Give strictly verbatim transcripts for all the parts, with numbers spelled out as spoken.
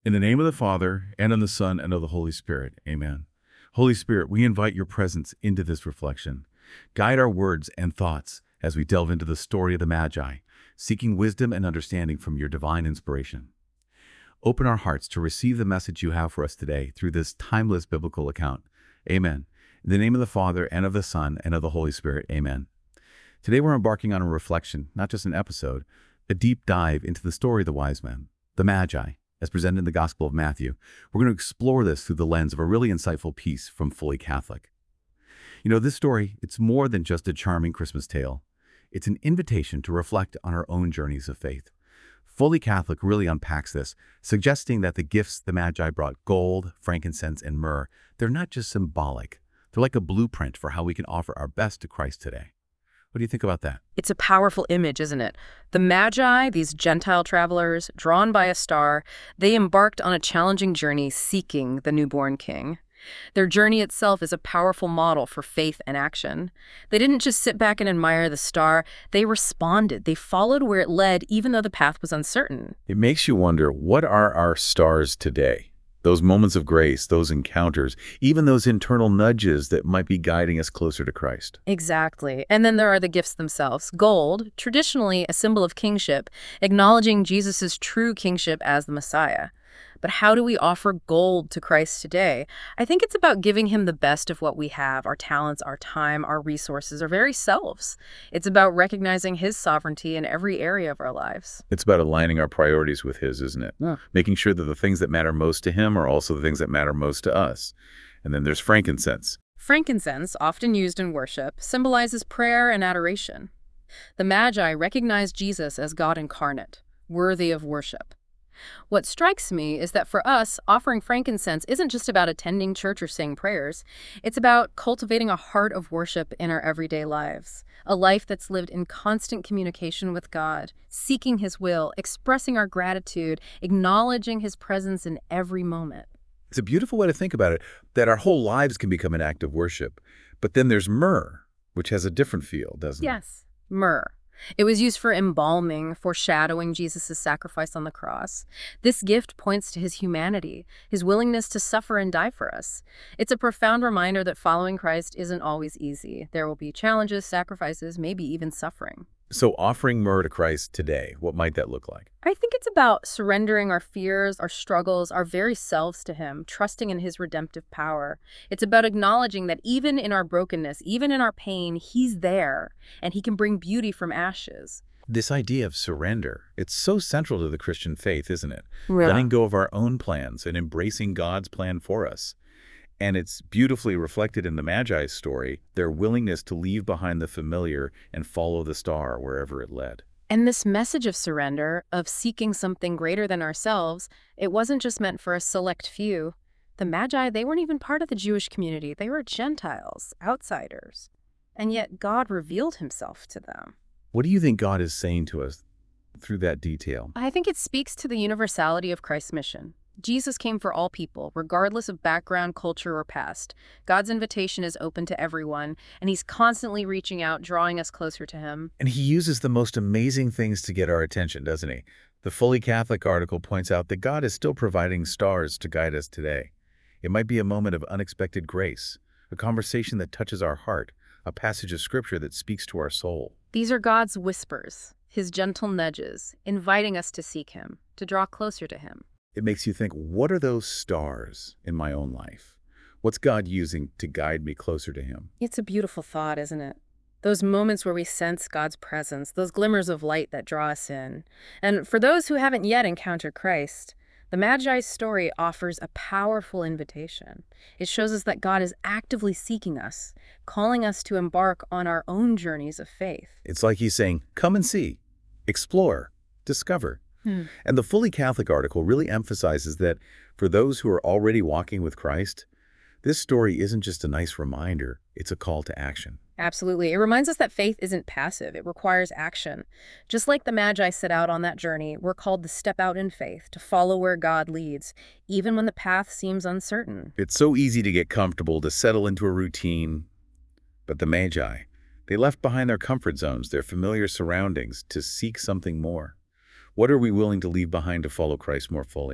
In the name of the Father, and of the Son, and of the Holy Spirit. Amen. Holy Spirit, we invite your presence into this reflection. Guide our words and thoughts as we delve into the story of the Magi, seeking wisdom and understanding from your divine inspiration. Open our hearts to receive the message you have for us today through this timeless biblical account. Amen. In the name of the Father, and of the Son, and of the Holy Spirit. Amen. Today we're embarking on a reflection, not just an episode, a deep dive into the story of the wise men, the Magi, as presented in the Gospel of Matthew. We're going to explore this through the lens of a really insightful piece from Fully Catholic. You know, this story, it's more than just a charming Christmas tale. It's an invitation to reflect on our own journeys of faith. Fully Catholic really unpacks this, suggesting that the gifts the Magi brought, gold, frankincense, and myrrh, they're not just symbolic. They're like a blueprint for how we can offer our best to Christ today. What do you think about that? It's a powerful image, isn't it? The Magi, these Gentile travelers, drawn by a star, they embarked on a challenging journey seeking the newborn king. Their journey itself is a powerful model for faith and action. They didn't just sit back and admire the star, they responded. They followed where it led, even though the path was uncertain. It makes you wonder, what are our stars today? Those moments of grace, those encounters, even those internal nudges that might be guiding us closer to Christ. Exactly. And then there are the gifts themselves. Gold, traditionally a symbol of kingship, acknowledging Jesus' true kingship as the Messiah. But how do we offer gold to Christ today? I think it's about giving him the best of what we have, our talents, our time, our resources, our very selves. It's about recognizing his sovereignty in every area of our lives. It's about aligning our priorities with his, isn't it? Yeah. Making sure that the things that matter most to him are also the things that matter most to us. And then there's frankincense. Frankincense, often used in worship, symbolizes prayer and adoration. The Magi recognized Jesus as God incarnate, worthy of worship. What strikes me is that for us, offering frankincense isn't just about attending church or saying prayers. It's about cultivating a heart of worship in our everyday lives, a life that's lived in constant communication with God, seeking his will, expressing our gratitude, acknowledging his presence in every moment. It's a beautiful way to think about it, that our whole lives can become an act of worship. But then there's myrrh, which has a different feel, doesn't it? Yes, myrrh. It was used for embalming, foreshadowing Jesus' sacrifice on the cross. This gift points to his humanity, his willingness to suffer and die for us. It's a profound reminder that following Christ isn't always easy. There will be challenges, sacrifices, maybe even suffering. So offering myrrh to Christ today, what might that look like? I think it's about surrendering our fears, our struggles, our very selves to him, trusting in his redemptive power. It's about acknowledging that even in our brokenness, even in our pain, he's there, and he can bring beauty from ashes. This idea of surrender, it's so central to the Christian faith, isn't it? Really? Letting go of our own plans and embracing God's plan for us. And it's beautifully reflected in the Magi's story, their willingness to leave behind the familiar and follow the star wherever it led. And this message of surrender, of seeking something greater than ourselves, it wasn't just meant for a select few. The Magi, they weren't even part of the Jewish community. They were Gentiles, outsiders. And yet God revealed himself to them. What do you think God is saying to us through that detail? I think it speaks to the universality of Christ's mission. Jesus came for all people, regardless of background, culture, or past. God's invitation is open to everyone, and he's constantly reaching out, drawing us closer to him. And he uses the most amazing things to get our attention, doesn't he? The Fully Catholic article points out that God is still providing stars to guide us today. It might be a moment of unexpected grace, a conversation that touches our heart, a passage of scripture that speaks to our soul. These are God's whispers, his gentle nudges, inviting us to seek him, to draw closer to him. It makes you think, what are those stars in my own life? What's God using to guide me closer to him? It's a beautiful thought, isn't it? Those moments where we sense God's presence, those glimmers of light that draw us in. And for those who haven't yet encountered Christ, the Magi's story offers a powerful invitation. It shows us that God is actively seeking us, calling us to embark on our own journeys of faith. It's like he's saying, come and see, explore, discover. Hmm. And the Fully Catholic article really emphasizes that for those who are already walking with Christ, this story isn't just a nice reminder, it's a call to action. Absolutely. It reminds us that faith isn't passive. It requires action. Just like the Magi set out on that journey, we're called to step out in faith, to follow where God leads, even when the path seems uncertain. It's so easy to get comfortable, to settle into a routine. But the Magi, they left behind their comfort zones, their familiar surroundings, to seek something more. What are we willing to leave behind to follow Christ more fully?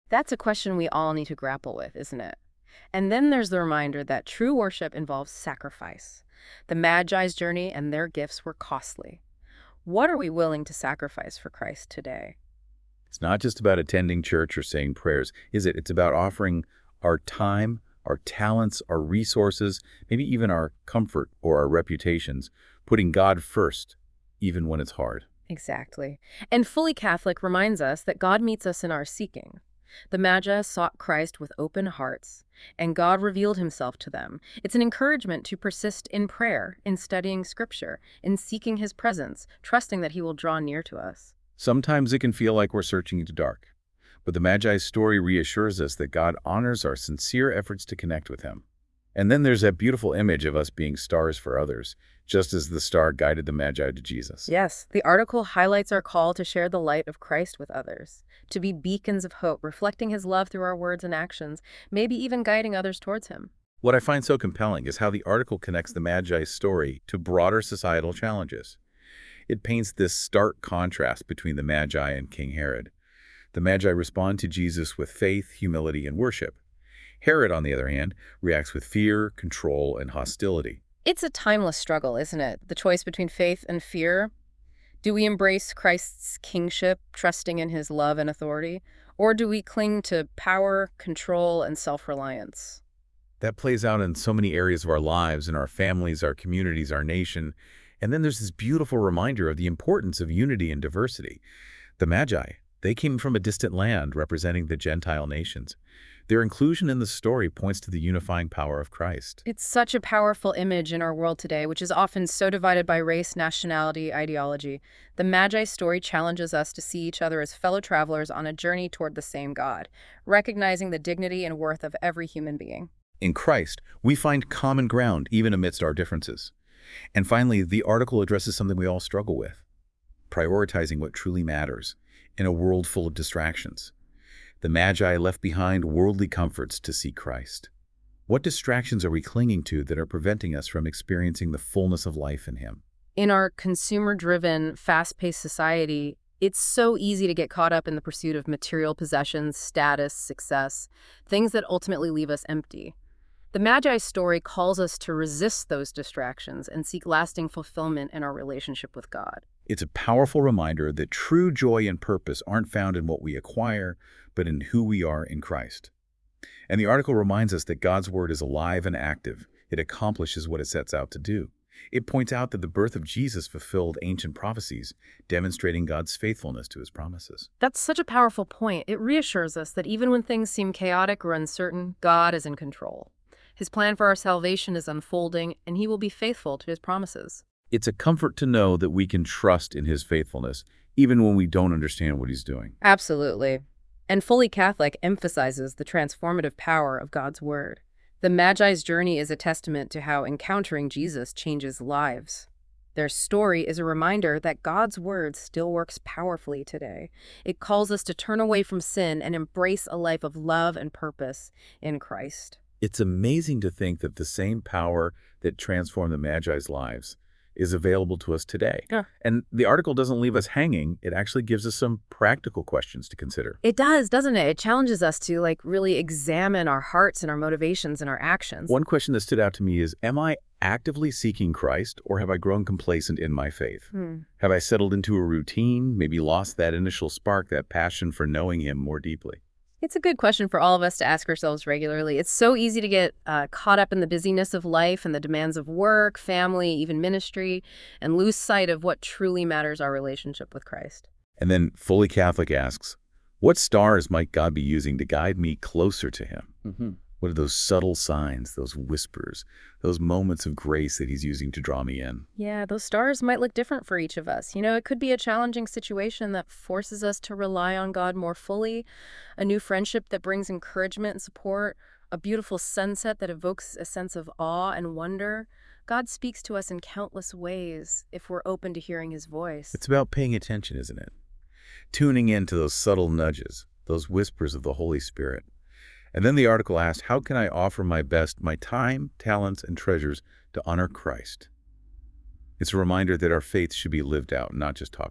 That's a question we all need to grapple with, isn't it? And then there's the reminder that true worship involves sacrifice. The Magi's journey and their gifts were costly. What are we willing to sacrifice for Christ today? It's not just about attending church or saying prayers, is it? It's about offering our time, our talents, our resources, maybe even our comfort or our reputations, putting God first, even when it's hard. Exactly. And Fully Catholic reminds us that God meets us in our seeking. The Magi sought Christ with open hearts, and God revealed himself to them. It's an encouragement to persist in prayer, in studying Scripture, in seeking his presence, trusting that he will draw near to us. Sometimes it can feel like we're searching into dark, but the Magi's story reassures us that God honors our sincere efforts to connect with him. And then there's that beautiful image of us being stars for others, just as the star guided the Magi to Jesus. Yes, the article highlights our call to share the light of Christ with others, to be beacons of hope, reflecting his love through our words and actions, maybe even guiding others towards him. What I find so compelling is how the article connects the Magi's story to broader societal challenges. It paints this stark contrast between the Magi and King Herod. The Magi respond to Jesus with faith, humility, and worship. Herod, on the other hand, reacts with fear, control, and hostility. It's a timeless struggle, isn't it? The choice between faith and fear. Do we embrace Christ's kingship, trusting in his love and authority? Or do we cling to power, control, and self-reliance? That plays out in so many areas of our lives, in our families, our communities, our nation. And then there's this beautiful reminder of the importance of unity and diversity. The Magi, they came from a distant land representing the Gentile nations. Their inclusion in the story points to the unifying power of Christ. It's such a powerful image in our world today, which is often so divided by race, nationality, ideology. The Magi story challenges us to see each other as fellow travelers on a journey toward the same God, recognizing the dignity and worth of every human being. In Christ, we find common ground even amidst our differences. And finally, the article addresses something we all struggle with: prioritizing what truly matters in a world full of distractions. The Magi left behind worldly comforts to seek Christ. What distractions are we clinging to that are preventing us from experiencing the fullness of life in him? In our consumer-driven, fast-paced society, it's so easy to get caught up in the pursuit of material possessions, status, success, things that ultimately leave us empty. The Magi's story calls us to resist those distractions and seek lasting fulfillment in our relationship with God. It's a powerful reminder that true joy and purpose aren't found in what we acquire, but in who we are in Christ. And the article reminds us that God's word is alive and active. It accomplishes what it sets out to do. It points out that the birth of Jesus fulfilled ancient prophecies, demonstrating God's faithfulness to his promises. That's such a powerful point. It reassures us that even when things seem chaotic or uncertain, God is in control. His plan for our salvation is unfolding, and he will be faithful to his promises. It's a comfort to know that we can trust in his faithfulness, even when we don't understand what he's doing. Absolutely. And Fully Catholic emphasizes the transformative power of God's word. The Magi's journey is a testament to how encountering Jesus changes lives. Their story is a reminder that God's word still works powerfully today. It calls us to turn away from sin and embrace a life of love and purpose in Christ. It's amazing to think that the same power that transformed the Magi's lives is available to us today. Yeah. And the article doesn't leave us hanging. It actually gives us some practical questions to consider. It does, doesn't it? It challenges us to like really examine our hearts and our motivations and our actions. One question that stood out to me is, am I actively seeking Christ, or have I grown complacent in my faith? Hmm. Have I settled into a routine, maybe lost that initial spark, that passion for knowing him more deeply? It's a good question for all of us to ask ourselves regularly. It's so easy to get uh, caught up in the busyness of life and the demands of work, family, even ministry, and lose sight of what truly matters: our relationship with Christ. And then Fully Catholic asks, what stars might God be using to guide me closer to him? Mm-hmm. What are those subtle signs, those whispers, those moments of grace that he's using to draw me in? Yeah, those stars might look different for each of us. You know, it could be a challenging situation that forces us to rely on God more fully, a new friendship that brings encouragement and support, a beautiful sunset that evokes a sense of awe and wonder. God speaks to us in countless ways if we're open to hearing his voice. It's about paying attention, isn't it? Tuning in to those subtle nudges, those whispers of the Holy Spirit. And then the article asks, how can I offer my best, my time, talents, and treasures to honor Christ? It's a reminder that our faith should be lived out, not just talked about.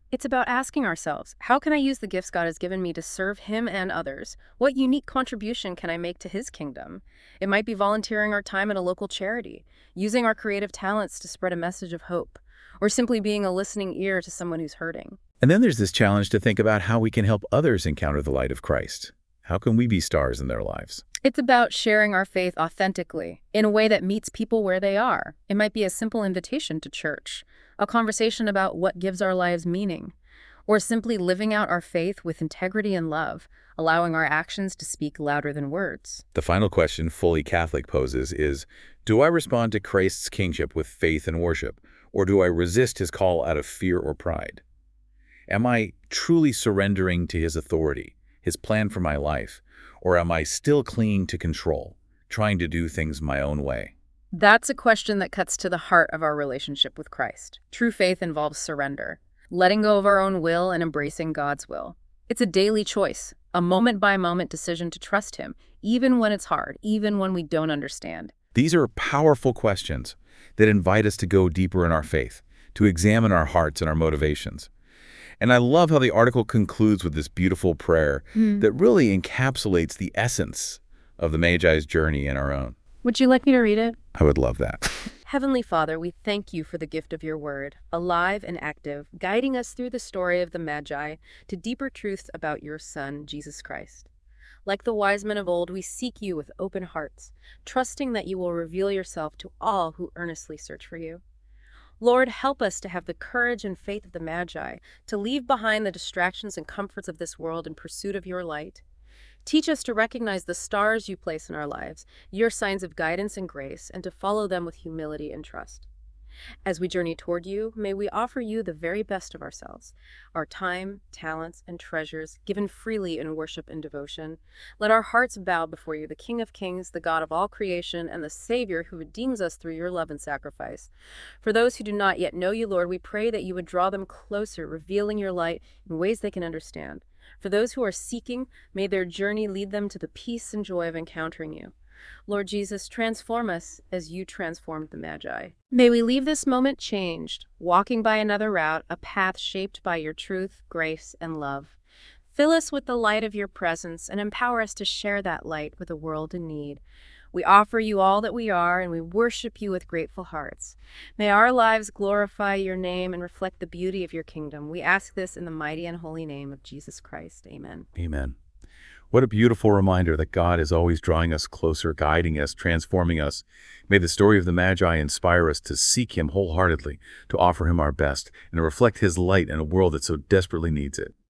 It's about asking ourselves, how can I use the gifts God has given me to serve Him and others? What unique contribution can I make to His kingdom? It might be volunteering our time at a local charity, using our creative talents to spread a message of hope, or simply being a listening ear to someone who's hurting. And then there's this challenge to think about how we can help others encounter the light of Christ. How can we be stars in their lives? It's about sharing our faith authentically, in a way that meets people where they are. It might be a simple invitation to church, a conversation about what gives our lives meaning, or simply living out our faith with integrity and love, allowing our actions to speak louder than words. The final question Fully Catholic poses is, do I respond to Christ's kingship with faith and worship, or do I resist His call out of fear or pride? Am I truly surrendering to His authority, His plan for my life, or am I still clinging to control, trying to do things my own way? That's a question that cuts to the heart of our relationship with Christ. True faith involves surrender, letting go of our own will and embracing God's will. It's a daily choice, a moment-by-moment decision to trust Him, even when it's hard, even when we don't understand. These are powerful questions that invite us to go deeper in our faith, to examine our hearts and our motivations. And I love how the article concludes with this beautiful prayer Mm. that really encapsulates the essence of the Magi's journey and our own. Would you like me to read it? I would love that. Heavenly Father, we thank you for the gift of your word, alive and active, guiding us through the story of the Magi to deeper truths about your Son, Jesus Christ. Like the wise men of old, we seek you with open hearts, trusting that you will reveal yourself to all who earnestly search for you. Lord, help us to have the courage and faith of the Magi, to leave behind the distractions and comforts of this world in pursuit of your light. Teach us to recognize the stars you place in our lives, your signs of guidance and grace, and to follow them with humility and trust. As we journey toward you, may we offer you the very best of ourselves, our time, talents, and treasures, given freely in worship and devotion. Let our hearts bow before you, the King of Kings, the God of all creation, and the Savior who redeems us through your love and sacrifice. For those who do not yet know you, Lord, we pray that you would draw them closer, revealing your light in ways they can understand. For those who are seeking, may their journey lead them to the peace and joy of encountering you. Lord Jesus, transform us as you transformed the Magi. May we leave this moment changed, walking by another route, a path shaped by your truth, grace, and love. Fill us with the light of your presence and empower us to share that light with a world in need. We offer you all that we are, and we worship you with grateful hearts. May our lives glorify your name and reflect the beauty of your kingdom. We ask this in the mighty and holy name of Jesus Christ. Amen. Amen. What a beautiful reminder that God is always drawing us closer, guiding us, transforming us. May the story of the Magi inspire us to seek Him wholeheartedly, to offer Him our best, and to reflect His light in a world that so desperately needs it.